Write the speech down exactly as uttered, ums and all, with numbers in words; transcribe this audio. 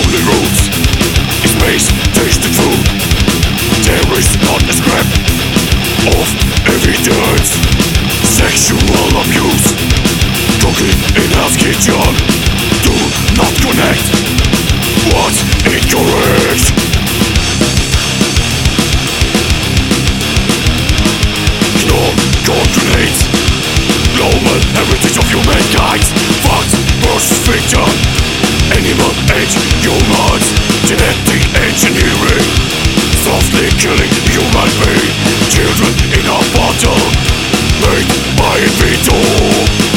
only roots is space tasted food. There is not a scrap of evidence. Sexual abuse, cooking in Hell's Kitchen. Do not connect what's incorrect. Ignore coordinates, global heritage of humankind. Facts versus fiction, animal and humans. Genetic engineering, softly killing human being. Children in a bottle, made by Vito.